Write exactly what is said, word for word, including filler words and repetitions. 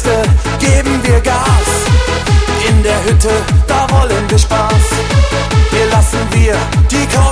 Kiste geben wir Gas. In der Hütte, da wollen wir Spaß. Hier lassen wir die Kohle